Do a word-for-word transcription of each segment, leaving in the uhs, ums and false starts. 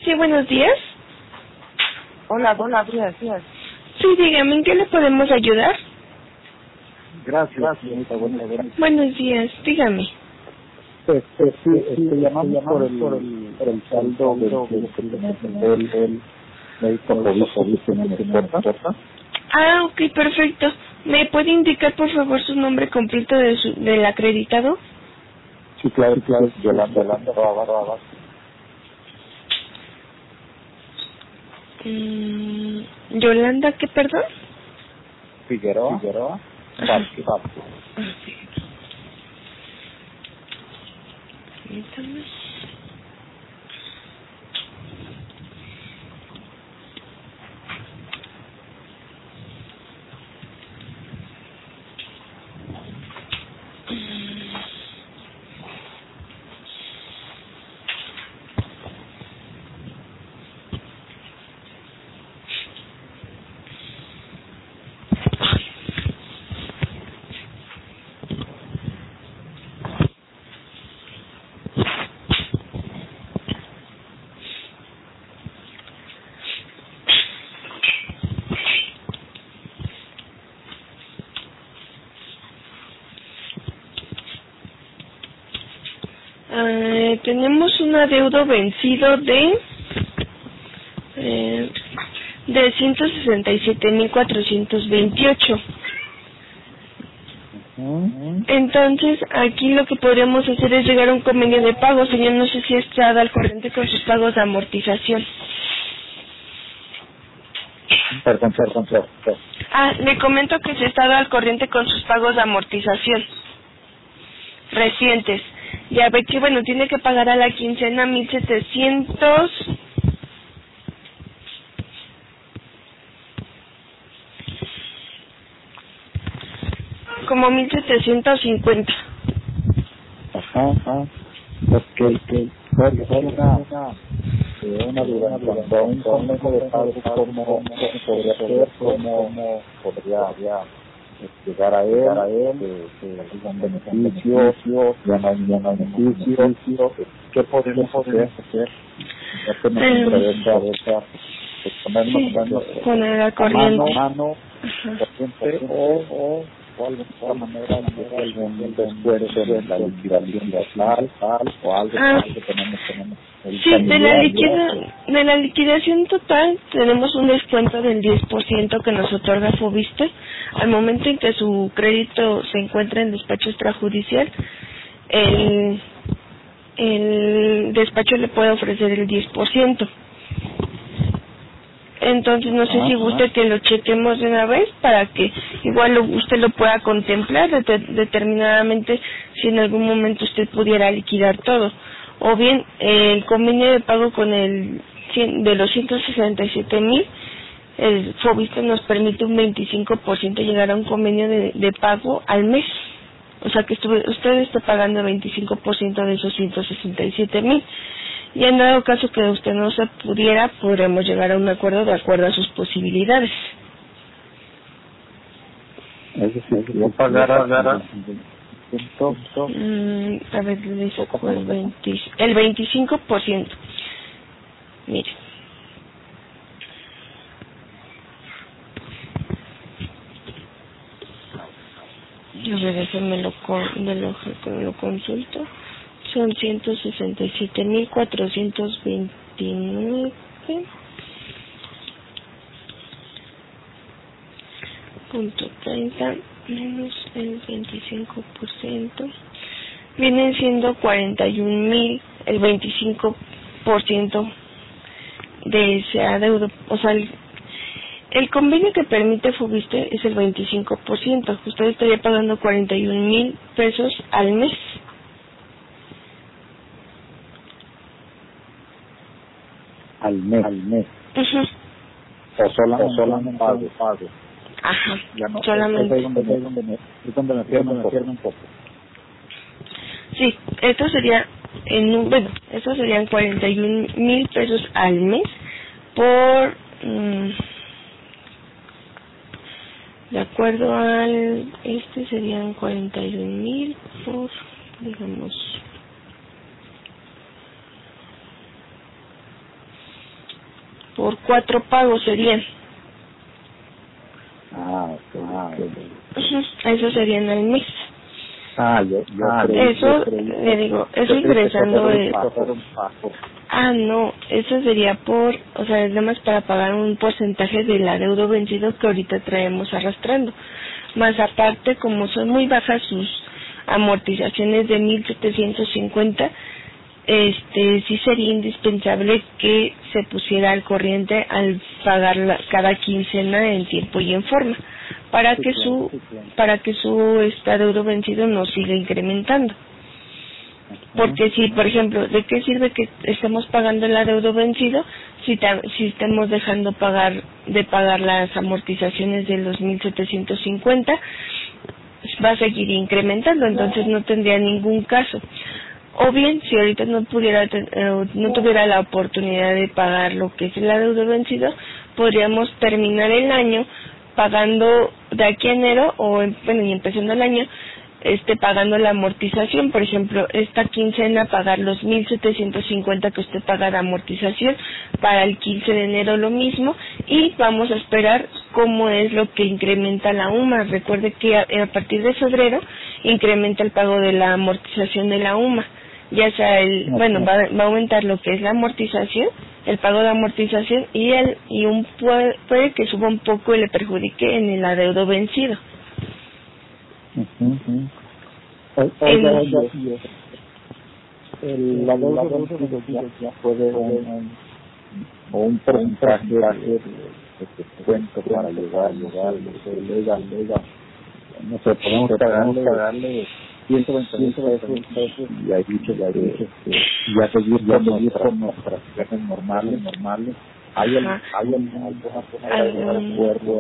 Sí, buenos días. Hola, buenos días. Sí, dígame, ¿en qué le podemos ayudar? Gracias, Gracias señorita. Buenos días. Buenos días, dígame. Este, sí, este, llamamos por el, por el, por el saldo del que tenemos el, el médico COVID que me importa. Ah, ok, perfecto. ¿Me puede indicar, por favor, su nombre completo de su, del acreditado? Sí, claro, claro. Yolanda, Yolanda, Yolanda. Mm, Yolanda, ¿qué, perdón? Figueroa. Figueroa. Vázquez. Vázquez. Permítame. Eh, tenemos un adeudo vencido de eh, de ciento sesenta y siete mil cuatrocientos veintiocho. Uh-huh. Entonces, aquí lo que podríamos hacer es llegar a un convenio de pago. Señor, no sé si está al corriente con sus pagos de amortización. Perdón, perdón, perdón. Ah, le comento que se está al corriente con sus pagos de amortización recientes. Ya ve que, bueno, tiene que pagar a la quincena mil setecientos... como mil setecientos cincuenta. Ajá, ajá. Porque, que, porque fue una, eh, una duda. Cuando un convenio de pago, ¿cómo, cómo podría ser? ¿Cómo podría llegar a él? A él que, que algún beneficio, ya no hay ningún beneficio. ¿Qué podemos hacer? Ya que nos interesa esa, ponernos Sí, poner al corriente. mano, corriente o, o o alguna otra manera de algún esfuerzo de la liquidación total, tal, o algo Ah, que tenemos, tenemos el sí, de la, familiar, liquida, de la liquidación total tenemos un descuento del diez por ciento que nos otorga Fobiste. Al momento en que su crédito se encuentra en despacho extrajudicial, el, el despacho le puede ofrecer el diez por ciento. Entonces no sé ajá, si guste que lo chequemos de una vez para que igual lo, usted lo pueda contemplar de, determinadamente si en algún momento usted pudiera liquidar todo. O bien eh, el convenio de pago con el cien de los ciento sesenta y siete mil, el Fobiste nos permite un veinticinco por ciento llegar a un convenio de, de pago al mes. O sea que estuve, usted está pagando el veinticinco por ciento de esos ciento sesenta y siete mil. Y en dado caso que usted no se pudiera, podremos llegar a un acuerdo de acuerdo a sus posibilidades. es decir, yo pagara, pagara Mm, a ver, le saco el, veinte, el veinticinco por ciento. Mire. A ver, déjenme lo, con, de lo, que lo consulto. Son ciento sesenta y siete mil cuatrocientos veintinueve punto treinta menos el veinticinco por ciento. Vienen siendo cuarenta y un mil, el veinticinco por ciento de ese adeudo. O sea, el, el convenio que permite Fobiste es el veinticinco por ciento. Usted estaría pagando cuarenta y un mil pesos al mes. al mes, al mes. Uh-huh. O solamente, o solamente pago, pago. Ajá, Ya no, solamente. Es donde, es donde me, es donde me pierdo un poco. un poco. Sí, esto sería, en un, bueno, estos serían cuarenta y un mil pesos al mes por, mmm, de acuerdo al, este serían cuarenta y un mil por, digamos, por cuatro pagos serían. Ah, ok, ah, okay. Uh-huh. Eso serían al mes. Ah, yo, yo ah, creí, eso, yo creí, le digo, eso ingresando de... Ah, no, eso sería por, o sea, es nada más para pagar un porcentaje del adeudo vencido que ahorita traemos arrastrando. Más aparte, como son muy bajas sus amortizaciones de mil setecientos cincuenta, este, sí sería indispensable que se pusiera al corriente al pagar la, cada quincena en tiempo y en forma, para que su, para que su este adeudo vencido no siga incrementando. Porque si, por ejemplo, ¿de qué sirve que estemos pagando el adeudo vencido si, ta, si estamos dejando pagar de pagar las amortizaciones de los mil setecientos cincuenta? Va a seguir incrementando, entonces no tendría ningún caso. O bien, si ahorita no pudiera eh, no tuviera la oportunidad de pagar lo que es el adeudo vencido, podríamos terminar el año pagando de aquí a enero, o bueno, y empezando el año, este pagando la amortización. Por ejemplo, esta quincena pagar los mil setecientos cincuenta que usted paga de amortización, para el quince de enero lo mismo, y vamos a esperar cómo es lo que incrementa la U M A. Recuerde que a, a partir de febrero incrementa el pago de la amortización de la U M A, ya sea el, bueno, va, va a aumentar lo que es la amortización, el pago de amortización, y el y un puede, puede que suba un poco y le perjudique en el adeudo vencido. Uh-huh. Oiga, oiga, el adeudo vencido ya puede un, o un porcentaje de descuento para llegar, llegar, llegar, llegar, no sé, podemos pagarle, pagarle ciento veinte pesos y hay dicho, ya dicho que ya seguir con nuestras clases normales, normales. ¿Hay alguna acuerdo?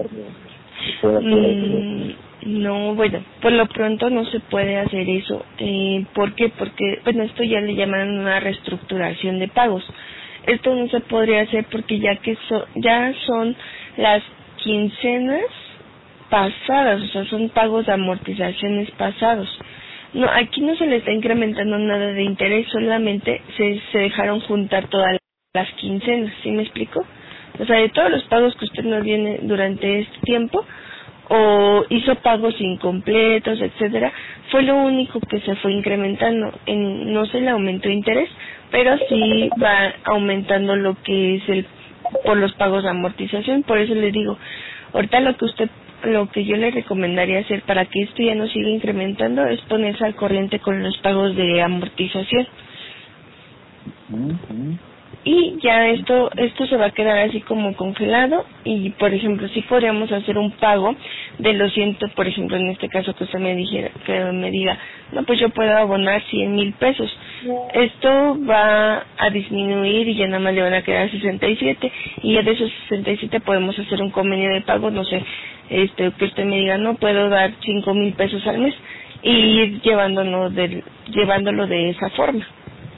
Mm, no, bueno, por lo pronto no se puede hacer eso. Eh, ¿Por qué? Porque, bueno, esto ya le llaman una reestructuración de pagos. Esto no se podría hacer porque ya que so, ya son las quincenas pasadas, o sea, son pagos de amortizaciones pasados. No, aquí no se le está incrementando nada de interés, solamente se, se dejaron juntar todas las quincenas, ¿sí me explico? O sea, de todos los pagos que usted nos viene durante este tiempo, o hizo pagos incompletos, etcétera, fue lo único que se fue incrementando. En, no se le aumentó interés, pero sí va aumentando lo que es el por los pagos de amortización. Por eso le digo, ahorita lo que usted lo que yo le recomendaría hacer para que esto ya no siga incrementando es ponerse al corriente con los pagos de amortización. Uh-huh. Y ya esto esto se va a quedar así como congelado, y por ejemplo sí podríamos hacer un pago de los ciento, por ejemplo en este caso que usted me dijera, que me diga, no, pues yo puedo abonar cien mil pesos, esto va a disminuir y ya nada más le van a quedar sesenta y siete, y ya de esos sesenta y siete podemos hacer un convenio de pago, no sé, este que usted me diga, no, puedo dar cinco mil pesos al mes, y ir llevándolo de, llevándolo de esa forma.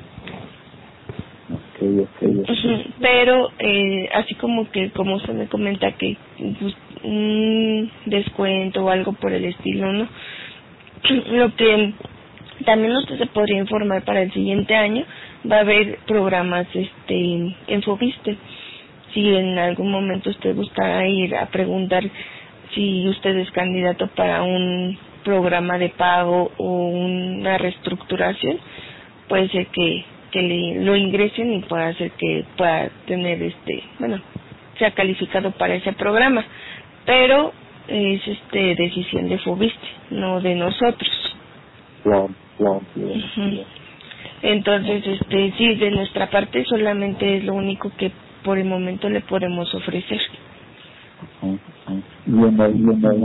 Okay, okay, okay. Uh-huh. Pero eh, así como que como usted me comenta que pues, un descuento o algo por el estilo, ¿no? Lo que también usted se podría informar para el siguiente año, va a haber programas este en Fobiste. Si en algún momento usted gusta ir a preguntar si usted es candidato para un programa de pago o una reestructuración, puede ser que que le, lo ingresen y pueda hacer que pueda tener este, bueno, sea calificado para ese programa, pero es este decisión de Fobiste, no de nosotros. Claro, claro, claro. Uh-huh. Entonces, este, sí, de nuestra parte solamente es lo único que por el momento le podemos ofrecer. Uh-huh. Y en el, y en el,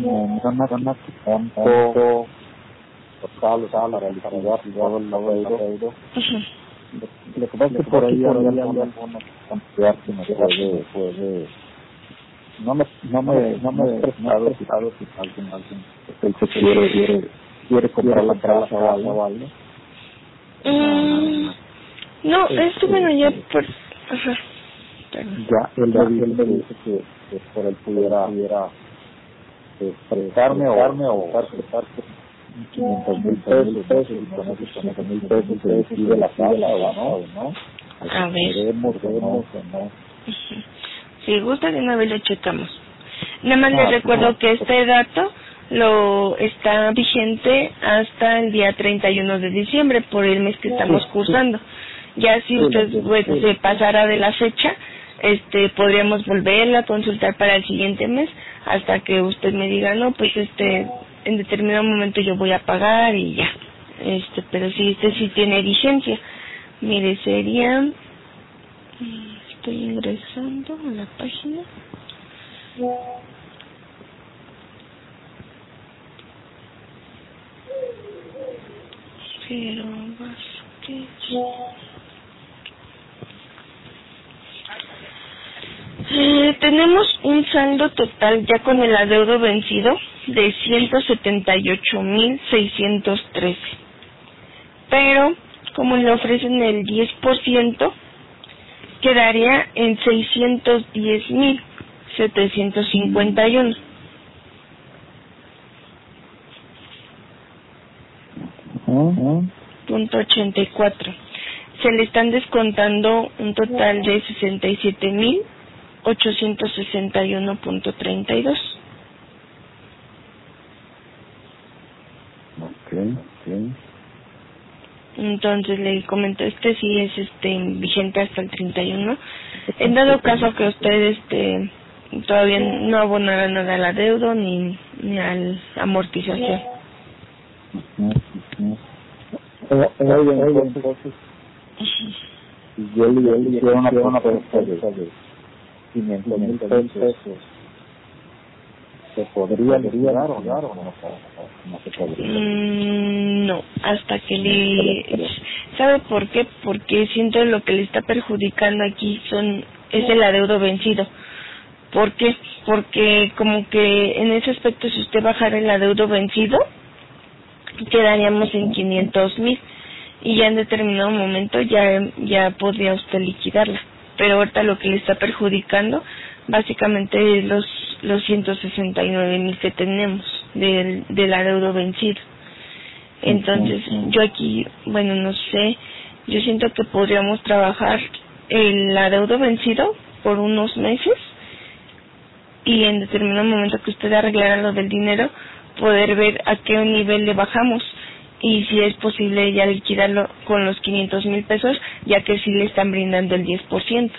¿cuánto total para liquidar todo el adeudo? Lo que pasa es que por ahí había alguna cantidad que me puede, puede, no me, no me, no me he prestado si alguien, alguien, él se quiere, quiere, quiere comprar la casa o algo. Mm, no, esto bueno ya por, ajá. Ya, él me dice que, que por él pudiera, pudiera prestarme o darme o prestar quinientos mil pesos, y con esos quinientos mil pesos se decide la sala o no, ¿no? A ver. Queremos o no, Uh-huh. Si gusta, de una vez lo checamos. Nada más ah, les recuerdo no. que este dato lo está vigente hasta el día treinta y uno de diciembre, por el mes que estamos cursando. Ya si usted bueno, se pasara de la fecha, este podríamos volverla a consultar para el siguiente mes, hasta que usted me diga, no, pues este en determinado momento yo voy a pagar y ya. Este, pero si este sí tiene vigencia. Mire, sería... Estoy ingresando a la página. Pero Vázquez. Eh, tenemos un saldo total ya con el adeudo vencido de ciento setenta y ocho mil seiscientos trece. Pero como le ofrecen el diez por ciento, quedaría en seiscientos diez mil setecientos cincuenta y uno. Punto ochenta y cuatro. Se le están descontando un total de sesenta y siete mil ochocientos sesenta y uno punto treinta y dos. Okay, okay. Entonces le comento, este sí es este vigente hasta el treinta y uno. En dado caso que usted este todavía no abonara nada al adeudo ni ni a la amortización. Yo le hicieron una propuesta de quinientos mil pesos. ¿Se podría liquidar o no? No se podría. Mm, no, hasta que le... ¿Sabe por qué? Porque siento lo que le está perjudicando aquí son es el adeudo vencido. ¿Por qué? Porque como que en ese aspecto, si usted bajara el adeudo vencido, quedaríamos en quinientos mil y ya en determinado momento ya ya podría usted liquidarla. Pero ahorita lo que le está perjudicando básicamente es los los ciento sesenta y nueve mil que tenemos del, del adeudo vencido. Entonces yo aquí, bueno, no sé, yo siento que podríamos trabajar el adeudo vencido por unos meses y en determinado momento que usted arreglara lo del dinero, poder ver a qué nivel le bajamos y si es posible ya liquidarlo con los quinientos mil pesos, ya que sí le están brindando el diez por ciento.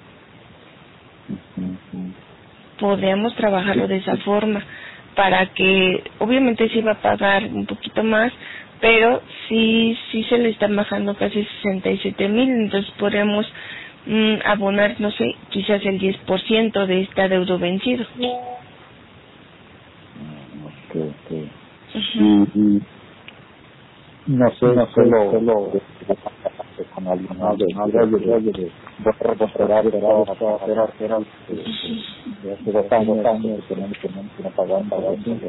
Podríamos trabajarlo de esa forma para que obviamente sí va a pagar un poquito más, pero sí sí se le están bajando casi sesenta y siete mil, entonces podríamos mm, abonar, no sé, quizás el diez por ciento de este adeudo vencido. Okay, okay. Uh-huh. y, y no sé, no sé lo, lo de, con alguien más de de de borrar de era era de hace dos años que no que no pagaban así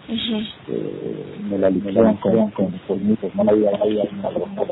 me la liquidaron con con permisos, no había había una broma.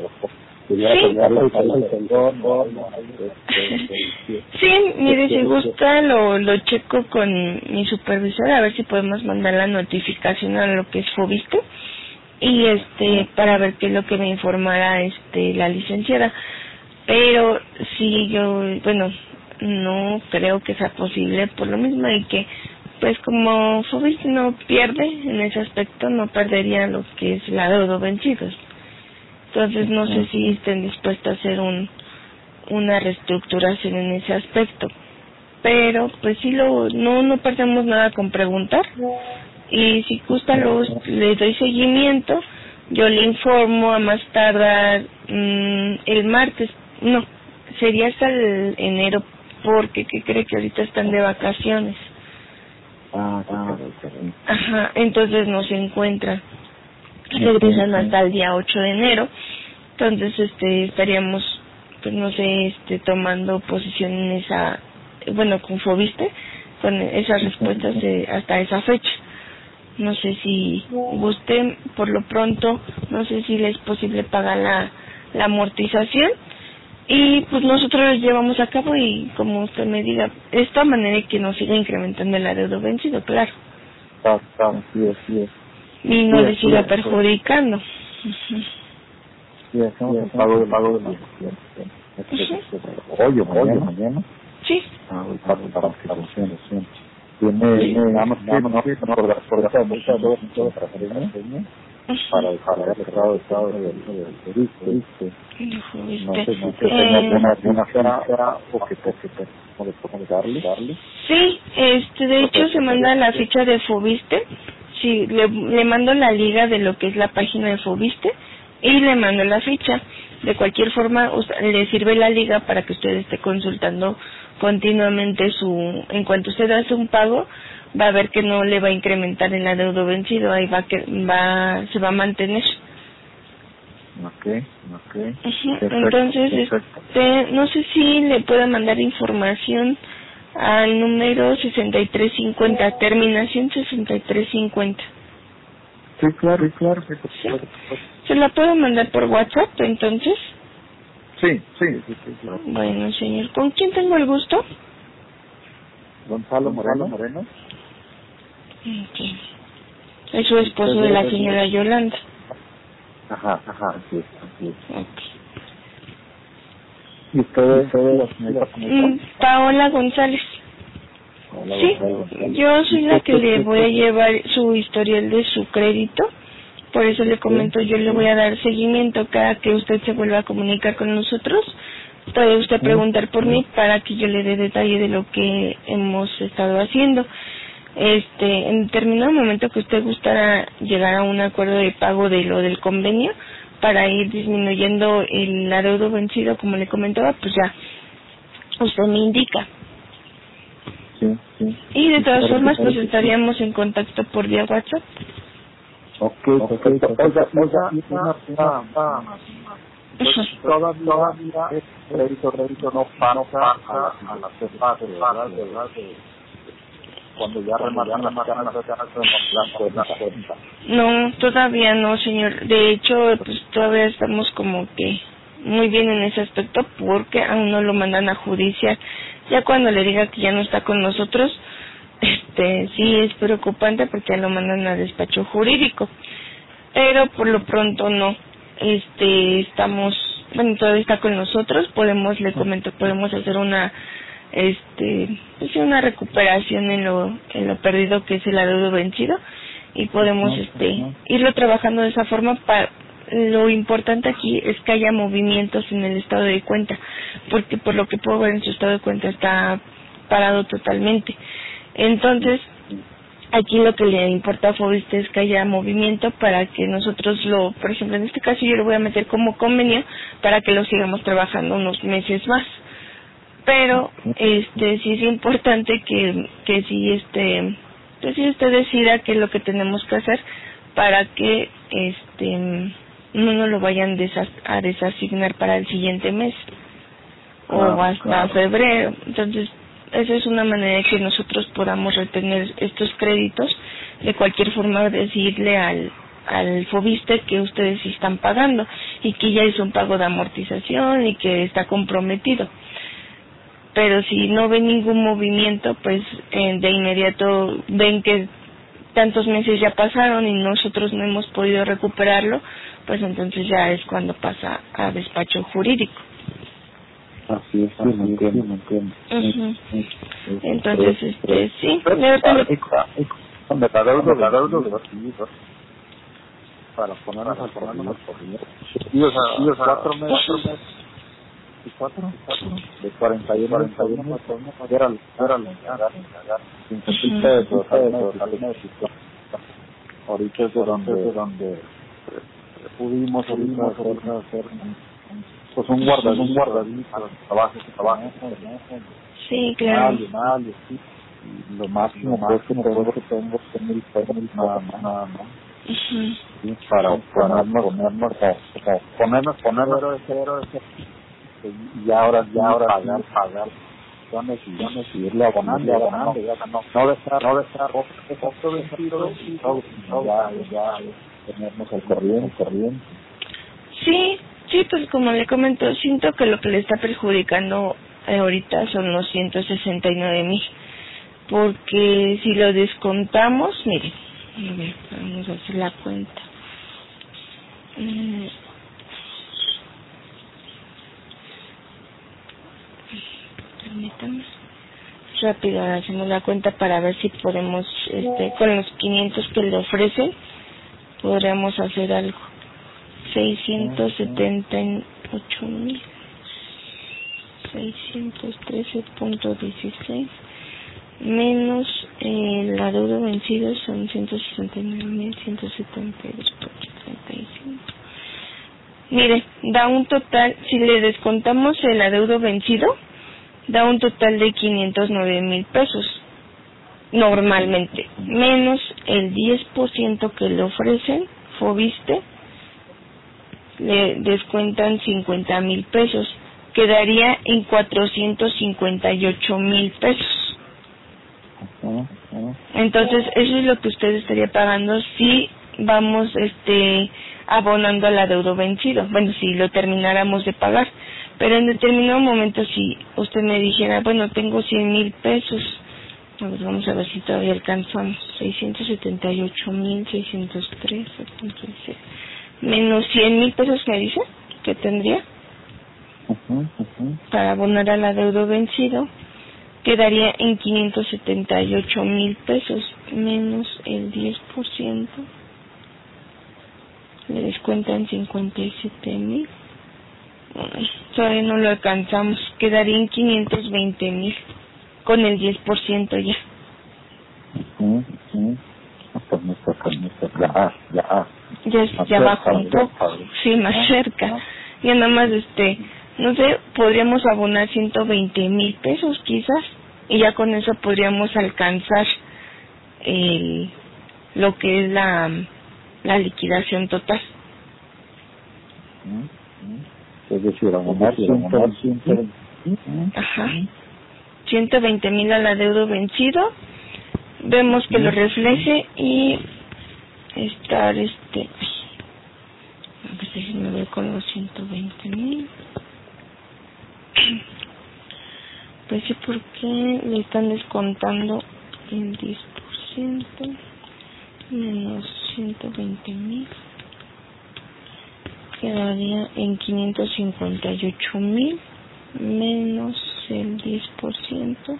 Sí, mire, si gusta lo lo checo con mi supervisor a ver si podemos mandar la notificación a lo que es Fobiste y este para ver qué es lo que me informara este la licenciada. Pero sí, yo, bueno, no creo que sea posible por lo mismo y que pues como Fobiste no pierde en ese aspecto, no perdería lo que es el adeudo vencido. Entonces no sé si estén dispuestos a hacer un una reestructuración en ese aspecto. Pero pues sí, lo no no perdemos nada con preguntar. Y si gusta, los, le doy seguimiento, yo le informo a más tardar mmm, el martes. No, sería hasta el enero, porque ¿qué cree que ahorita están de vacaciones? Ah, ah, Ajá, entonces no se encuentran. Regresan hasta el día ocho de enero. Entonces este estaríamos, pues no sé, este tomando posición en esa, bueno, con Fobiste, con esas respuestas de, hasta esa fecha. No sé si guste, por lo pronto, no sé si le es posible pagar la, la amortización y pues nosotros lo llevamos a cabo y como usted me diga, de esta manera que nos siga incrementando el adeudo vencido, claro. Ah, ah, sí, sí. Y no sí, le siga sí, perjudicando. Sí, hacemos el pago de pago de la... Oye, mañana, mañana. Sí. el paso para que funcione. Tiene, nada más que no que no por por esa mucha dos todo para hacer para para el estado de estado del del triste. No sé si que tenga alguna alguna ficha o que te que o de darle darle. Sí, este, de hecho se manda la ficha de Fobiste. Sí, le, le mando la liga de lo que es la página de Fobiste y le mando la ficha. De cualquier forma, le sirve la liga para que usted esté consultando continuamente su... En cuanto usted hace un pago, va a ver que no le va a incrementar el adeudo vencido, ahí va que va se va a mantener. Okay, okay. Uh-huh. Entonces, este, no sé si le puedo mandar información al número sesenta y tres cincuenta, terminación sesenta y tres cincuenta. Sí, claro, claro. ¿Sí? ¿Se la puedo mandar por WhatsApp, entonces? Sí, sí, sí, sí, claro. Bueno, señor, ¿con quién tengo el gusto? Gonzalo Moreno. Moreno. Okay. Es su esposo de la señora Yolanda. Ajá, ajá, así es, así es. Okay. ¿Y usted es la señora mm, Paola González? Hola, Sí, Gonzalo. yo soy la que le voy a llevar su historial de su crédito. Por eso le comento, yo le voy a dar seguimiento cada que usted se vuelva a comunicar con nosotros. Puede usted preguntar por mí para que yo le dé detalle de lo que hemos estado haciendo. Este, en determinado momento que usted gustara llegar a un acuerdo de pago de lo del convenio para ir disminuyendo el adeudo vencido, como le comentaba, pues ya usted me indica. Sí, sí. Y de todas formas, pues estaríamos en contacto por vía WhatsApp. Ok, perfecto. Oiga, oiga, una, una, una, todavía el crédito, crédito no pasa a la fase, ¿verdad? ¿verdad? Cuando ya rematan las ganas de la cuenta. No, todavía no, señor. De hecho, pues todavía estamos como que muy bien en ese aspecto porque aún no lo mandan a judicial. Ya cuando le diga que ya no está con nosotros, este, sí es preocupante porque ya lo mandan a despacho jurídico. Pero por lo pronto no. Este, estamos, bueno, todavía está con nosotros. Podemos, le comento, podemos hacer una este pues una recuperación en lo en lo perdido que es el adeudo vencido y podemos este irlo trabajando de esa forma. Para lo importante aquí es que haya movimientos en el estado de cuenta, porque por lo que puedo ver en su estado de cuenta está parado totalmente. Entonces aquí lo que le importa a Fobiste es que haya movimiento para que nosotros lo, por ejemplo en este caso yo lo voy a meter como convenio para que lo sigamos trabajando unos meses más. Pero este sí es importante que que sí este que sí usted decida qué es lo que tenemos que hacer para que este no nos lo vayan desas, a desasignar para el siguiente mes o ah, hasta claro. febrero. Entonces esa es una manera de que nosotros podamos retener estos créditos. De cualquier forma decirle al al Fobiste que ustedes sí están pagando y que ya hizo un pago de amortización y que está comprometido. Pero si no ven ningún movimiento, pues eh, de inmediato ven que tantos meses ya pasaron y nosotros no hemos podido recuperarlo, pues entonces ya es cuando pasa a despacho jurídico. Así es, sí, me entiendo, me entiendo. Uh-huh. Entonces, este, sí, me adeudo, me adeudo para ponernos al corriente. Y los cuatro meses ¿y cuatro? De cuarenta y uno, cuarenta y uno, era el, era el, cinco mil pesos, ahorita es de donde, de donde pudimos, pudimos hacer, pues un guardadito, un guardadito, trabajo, trabajo, sí, claro, y lo máximo pues que tengo, que tengo, mil pesos, nada más, nada más. Sí, para ponernos, ponernos, ponernos, ponernos, ponernos, y ahora ya ahora pagar pagar ya y seguirle abonando abonando ya no no dejar no dejar otro vencido no ya ya tenernos al corriente corriente sí sí pues como le comento, siento que lo que le está perjudicando eh, ahorita son los ciento sesenta y nueve mil, porque si lo descontamos, mire, a ver, vamos a hacer la cuenta. mm. Permítame. rápido hacemos la cuenta para ver si podemos, este, con los quinientos que le ofrecen, podríamos hacer algo. seiscientos setenta y ocho mil, seiscientos trece punto dieciséis, menos eh, la deuda vencida son ciento sesenta y nueve mil ciento setenta y dos punto treinta y cinco. Mire, da un total, si le descontamos el adeudo vencido, da un total de quinientos nueve mil pesos, normalmente, menos el diez por ciento que le ofrecen, Foviste, le descuentan cincuenta mil pesos, quedaría en cuatrocientos cincuenta y ocho mil pesos. Entonces, eso es lo que usted estaría pagando si vamos este abonando al adeudo vencido. Bueno, si lo termináramos de pagar. Pero en determinado momento, si usted me dijera, bueno, tengo cien mil pesos, pues vamos a ver si todavía alcanzamos. seiscientos setenta y ocho mil seiscientos tres, menos cien mil pesos, me dice, que tendría uh-huh, uh-huh. para abonar al adeudo vencido, quedaría en quinientos setenta y ocho mil pesos, menos el diez por ciento, le descuentan cincuenta y siete mil. Ay, todavía no lo alcanzamos, quedaría en quinientos veinte mil, con el diez por ciento ya. Uh-huh, uh-huh. Ya, ya, ya, ya bajó un poco, sí, más cerca. Ya nada más, este, no sé, podríamos abonar ciento veinte mil pesos quizás, y ya con eso podríamos alcanzar el, lo que es la, la liquidación total. Es decir, abonar ciento veinte. Ajá. ciento veinte mil al adeudo vencido. Vemos que lo refleje y estar este. A ver si me voy con los ciento veinte mil. Pues sí, porque le están descontando el diez por ciento menos ciento veinte mil. Quedaría en quinientos cincuenta y ocho mil menos el diez por ciento.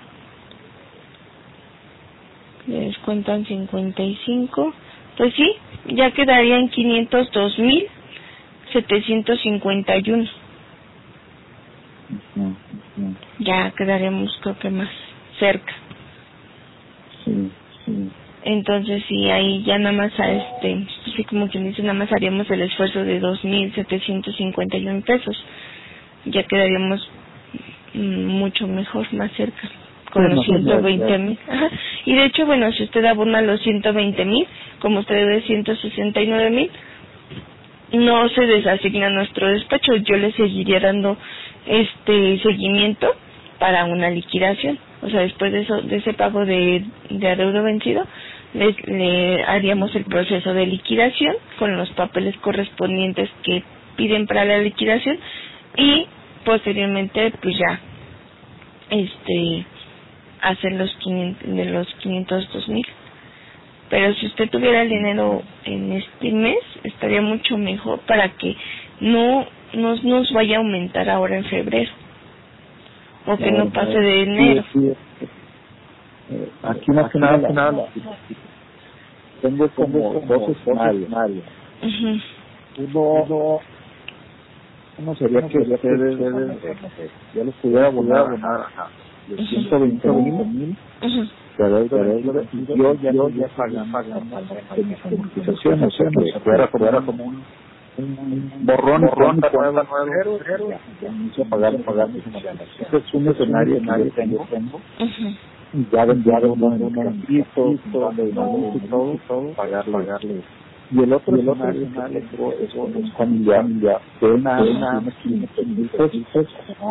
Le descuentan cincuenta y cinco. Pues sí, ya quedaría en quinientos dos mil setecientos cincuenta y uno. Uh-huh, uh-huh. Ya quedaremos, creo que más cerca. Sí, sí. Entonces, sí, ahí ya nada más, a este, así como quien dice, nada más haríamos el esfuerzo de dos mil setecientos cincuenta y uno pesos. Ya quedaríamos mm, mucho mejor, más cerca, con sí, los ciento veinte mil. Y de hecho, bueno, si usted abona los ciento veinte mil, como usted debe ciento sesenta y nueve mil, no se desasigna nuestro despacho. Yo le seguiría dando este seguimiento para una liquidación. O sea, después de eso, de ese pago de, de adeudo vencido, le, le haríamos el proceso de liquidación con los papeles correspondientes que piden para la liquidación y posteriormente, pues ya, este, hacer los quinientos, de los quinientos dos mil. Pero si usted tuviera el dinero en este mes, estaría mucho mejor para que no nos, nos vaya a aumentar ahora en febrero. O que no, no pase de enero. Sí, sí. Eh, aquí más que nada, nada, nada. Tengo como dos escenarios. Uh-huh. Uno, uno sería que ustedes, yo les pudiera abonar de ciento veinte mil, pero yo ya no ya pagando de mis amortizaciones, o sea, que fuera como un un borrón, borrón, nueva, nuevo, ya inicio a pagar, pagar mis emociones. Ese es un escenario que yo tengo, y ya vendiado un piso, y todo, todo, pagar, pagarle. Y el otro escenario que tengo es un familiar, que una, una, quinientos mil pesos,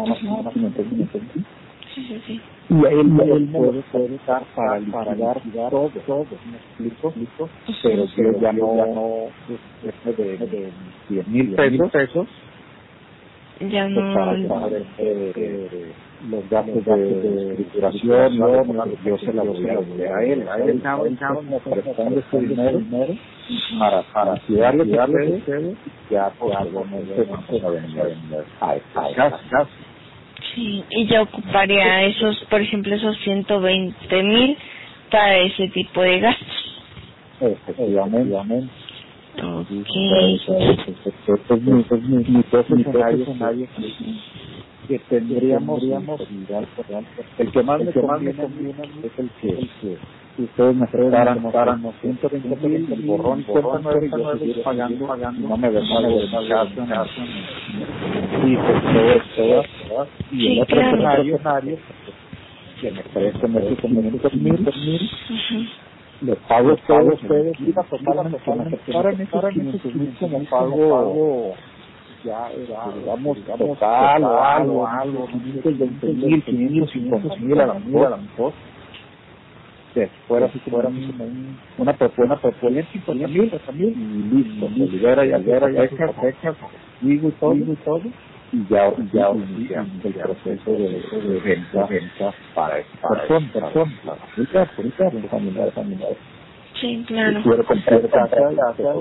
Sí, sí, sí. y él, y él puede, puede estar para liquidar todo, todo, me explico, pero si él ya no, ya no, de, de diez mil pesos, ya no, para, para eh, los gastos de escrituración, yo, yo se la voy a devolver a él, a él, a él, me prestando ese dinero, para, para ayudarle a ustedes, ya, pues, algo me dice, vamos a vender a esta casa. Sí, y ya ocuparía esos, por ejemplo, esos ciento veinte mil para ese tipo de gastos. Efectivamente. Ok. Este es mi, es mi, mi dos escenarios que tendríamos, el que más me conviene es el que si ustedes me prestaran los ciento veinte mil, el borrón y cuenta nueva, y yo seguir pagando, no me deshago de mi casa, y pues todo esto, y el otro escenario, que me presten esos quinientos mil, les pago todo ustedes, y la total, que me prestaran esos quinientos mil como pago, ya, digamos, total, o algo, algo, quinientos veinte mil, quinientos cincuenta mil a la mejor, que fuera si fuera una propuesta, propuesta cincuenta mil, y listo, se libera ya, libera ya, fechas, fechas, digo y todo, y todo, y ya, ya, iniciamos el proceso de, de venta, venta para esta persona, persona, ahorita, ahorita, familiar, familiar. Sí, claro. Quiero comprar casa,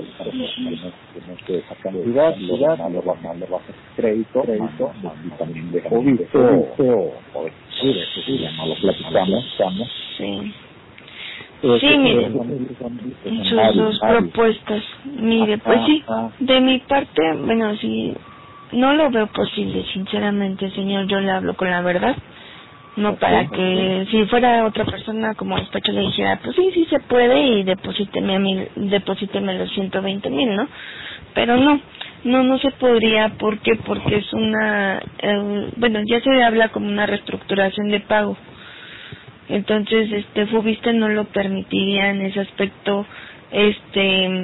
esa cantidad, ya, lo va a hacer crédito, crédito, y también de COVID, o eso ya no lo platicamos, sí. Sí, mire, sus dos propuestas. Mire, pues sí, de mi parte, bueno, sí, no lo veo posible, sinceramente, señor, yo le hablo con la verdad. No para que, si fuera otra persona como despacho le dijera, pues sí, sí se puede y deposíteme a mí, deposíteme los ciento veinte mil, ¿no? Pero no, no, no se podría, ¿por qué? Porque es una, eh, bueno, ya se habla como una reestructuración de pago. Entonces, este, Fobiste no lo permitiría en ese aspecto, este,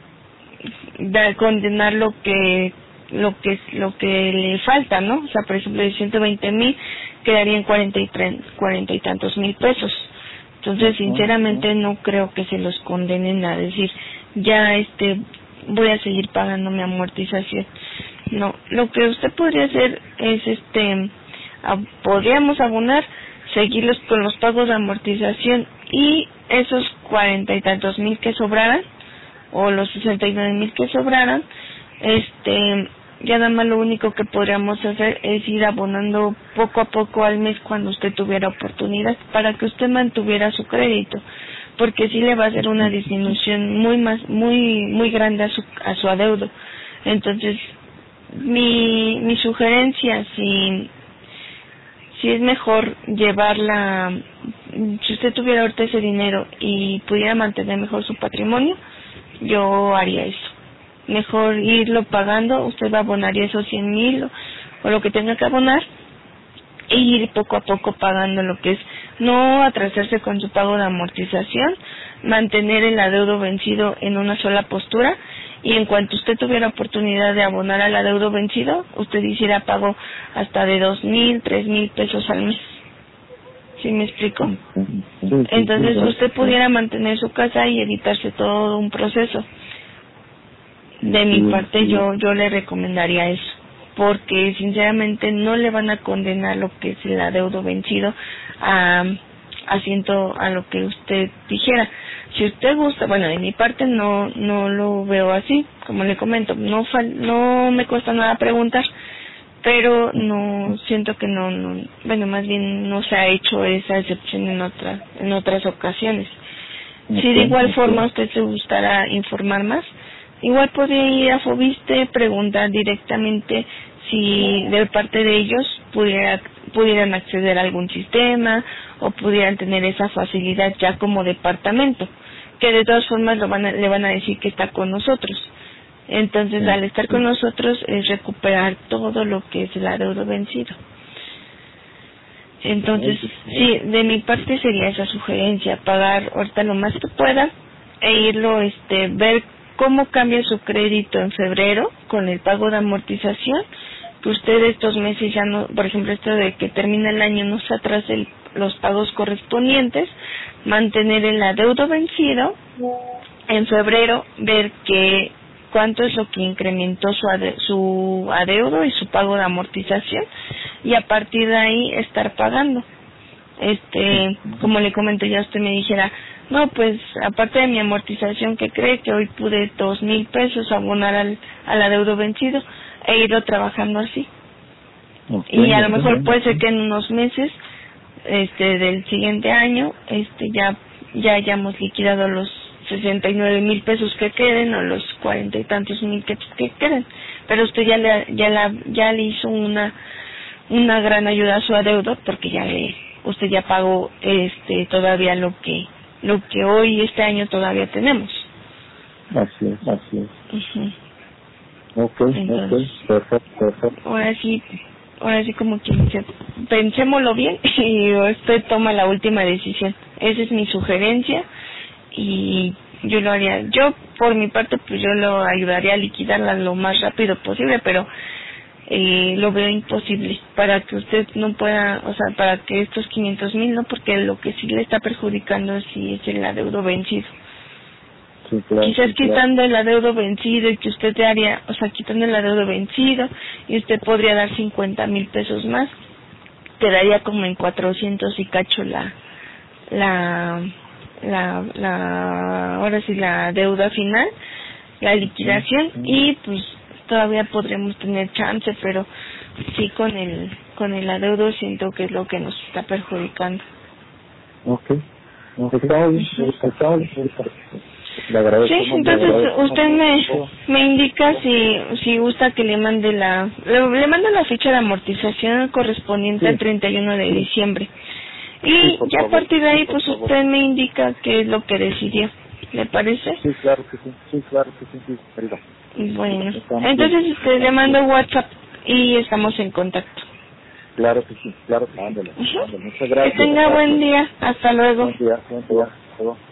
da, condenar lo que, lo que, lo que le falta, ¿no? O sea, por ejemplo, de ciento veinte mil quedarían cuarenta y tres, cuarenta y tantos mil pesos. Entonces, sinceramente, no creo que se los condenen a decir, ya, este, voy a seguir pagando mi amortización. No, lo que usted podría hacer es, este, a, podríamos abonar, seguirlos con los pagos de amortización y esos cuarenta y tantos mil que sobraran o los sesenta y nueve mil que sobraran, este, ya nada más lo único que podríamos hacer es ir abonando poco a poco al mes cuando usted tuviera oportunidad para que usted mantuviera su crédito, porque sí le va a hacer una disminución muy más muy muy grande a su a su adeudo. Entonces, mi mi sugerencia, si si es mejor llevarla, si usted tuviera ahorita ese dinero y pudiera mantener mejor su patrimonio, yo haría eso. Mejor irlo pagando, usted va a abonar esos cien mil o, o lo que tenga que abonar e ir poco a poco pagando lo que es, no atrasarse con su pago de amortización, mantener el adeudo vencido en una sola postura. Y en cuanto usted tuviera oportunidad de abonar al adeudo vencido, usted hiciera pago hasta de dos mil, tres mil pesos al mes. ¿Sí me explico? Entonces usted pudiera mantener su casa y evitarse todo un proceso. De mi parte yo yo le recomendaría eso, porque sinceramente no le van a condenar lo que es el adeudo vencido a asiento a lo que usted dijera. Si usted gusta, bueno, de mi parte no no lo veo así, como le comento, no fal, no me cuesta nada preguntar, pero no siento que no, no, bueno, más bien no se ha hecho esa excepción en otras en otras ocasiones. Si de igual forma usted se gustara informar más, igual podría ir a Fobiste, preguntar directamente si de parte de ellos pudiera, pudieran acceder a algún sistema o pudieran tener esa facilidad ya como departamento, que de todas formas lo van a, le van a decir que está con nosotros. Entonces, al estar con nosotros es recuperar todo lo que es el adeudo vencido. Entonces, sí, de mi parte sería esa sugerencia, pagar ahorita lo más que pueda e irlo, este, ver cómo cambia su crédito en febrero con el pago de amortización, que usted estos meses ya no, por ejemplo, esto de que termina el año no se atrase el, los pagos correspondientes, mantener el adeudo vencido, en febrero ver que cuánto es lo que incrementó su, ade, su adeudo y su pago de amortización, y a partir de ahí estar pagando. Este, como le comento, ya usted me dijera, no, pues aparte de mi amortización, que cree que hoy pude dos mil pesos abonar al, al adeudo vencido e irlo trabajando así. Okay, y a lo okay, mejor okay. puede ser que en unos meses este del siguiente año este ya ya hayamos liquidado los sesenta y nueve mil pesos que queden o los cuarenta y tantos mil que, que queden, pero usted ya le ya la ya le hizo una una gran ayuda a su adeudo porque ya le usted ya pagó este todavía lo que lo que hoy este año todavía tenemos. Así es, así es. Uh-huh. Ok, Entonces, ok, perfecto, perfecto. Ahora sí, ahora sí como que dice, pensémoslo bien y usted toma la última decisión. Esa es mi sugerencia y yo lo haría. Yo por mi parte pues yo lo ayudaría a liquidarla lo más rápido posible, pero eh, lo veo imposible para que usted no pueda, o sea, para que estos quinientos mil no, porque lo que sí le está perjudicando sí es el adeudo vencido. Sí, claro, Quizás sí, claro. quitando el adeudo vencido y que usted te haría, o sea, quitando el adeudo vencido y usted podría dar cincuenta mil pesos más, quedaría como en cuatrocientos y cacho la, la, la, la, ahora sí la deuda final, la liquidación Sí, sí. y pues todavía podremos tener chance, pero sí con el, con el adeudo siento que es lo que nos está perjudicando. Ok, ok, está bien, está bien, está bien. Le agradezco. Sí, entonces usted me, me indica si si gusta que le mande la le, le mando la fecha de amortización correspondiente Sí. al treinta y uno de diciembre y Sí, por ya a favor, partir de ahí por pues favor. usted me indica qué es lo que decidió. ¿Le parece? Sí, claro que sí, sí, claro que sí, sí, querida. Bueno, Estamos entonces bien, usted le estamos mando bien. WhatsApp y estamos en contacto. Claro que sí, claro que sí. Ándale, Ujú. ándale. Muchas Que gracias. tenga buen día. Hasta luego. Buen día, buen día. Hasta luego.